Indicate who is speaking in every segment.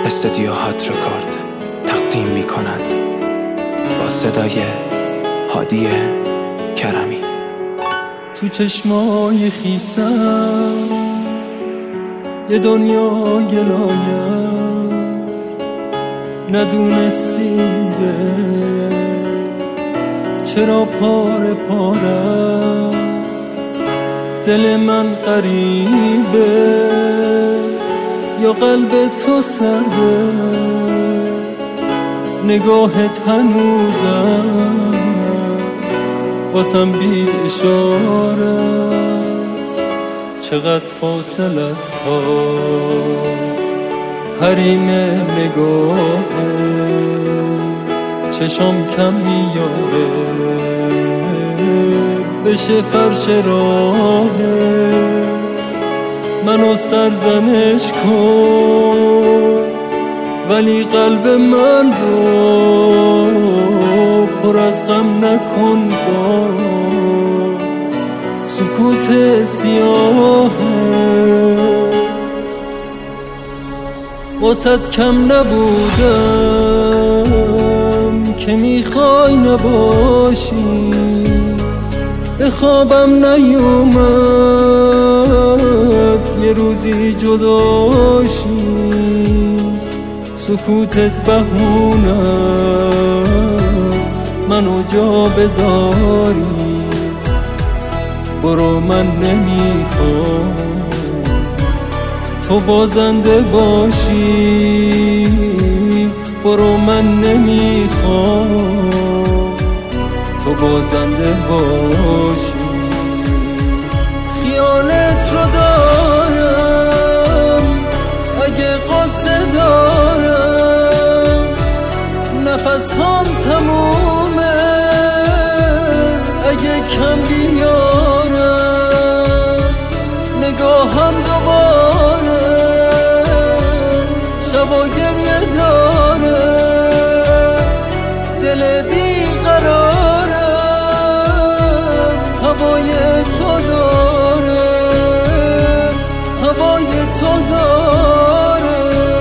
Speaker 1: استدیوهات رکورد تقدیم می کند با صدای هادی کرمی.
Speaker 2: تو چشمای خیسم یه دنیا گلایه است، ندونستیم چرا پاره پاره است. دل من غریبه یا قلب تو سرده، نگاهت هنوزم واسم بی اشاره است. چقدر فاصله است تا حریم نگاهت، چشم کم میاره بشه فرش راهت. منو سرزنش کن ولی قلب من رو پر از غم نکن با سکوت سیاهت. واسد کم نبودم که میخوای نباشی، به خوابم نیومد یه روزی جداشی. سکوتت بهونه منو جا بذاری، برو من نمیخوام تو بازنده باشی. برو من نمیخوام تو بازنده باشی. خیالت رو دارم اگه قصه دارم، نفس هم تمومه اگه کم بیارم. نگاهم دوباره شبا گریه داره، دل بیقرارم هوای تو داره، هوای تو داره.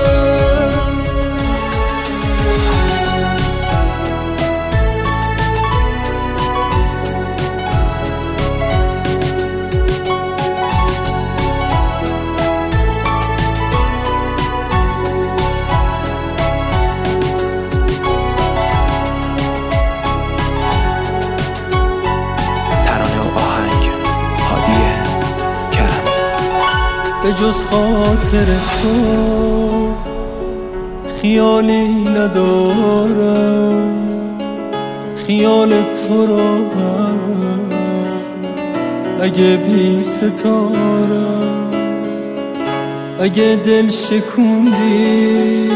Speaker 2: به جز خاطر تو خیالی ندارم، خیال تو را هم اگه بی ستارم. اگه دل شکوندی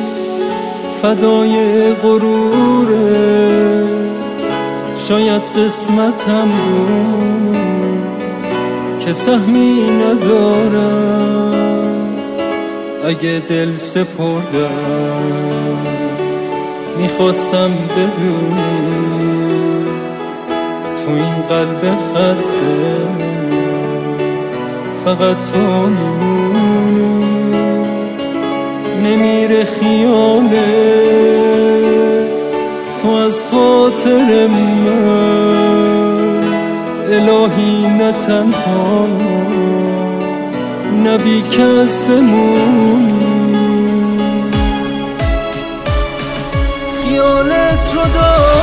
Speaker 2: فدای غروره، شاید قسمتم بود که سهمی ندارم. اگه دل سپردم میخواستم بدونی تو این قلب خسته فقط تو میمونی. نمیره خیاله تو از خاطر من الهی، نه تنها نه بی کس بمونی. خیالت رو دارم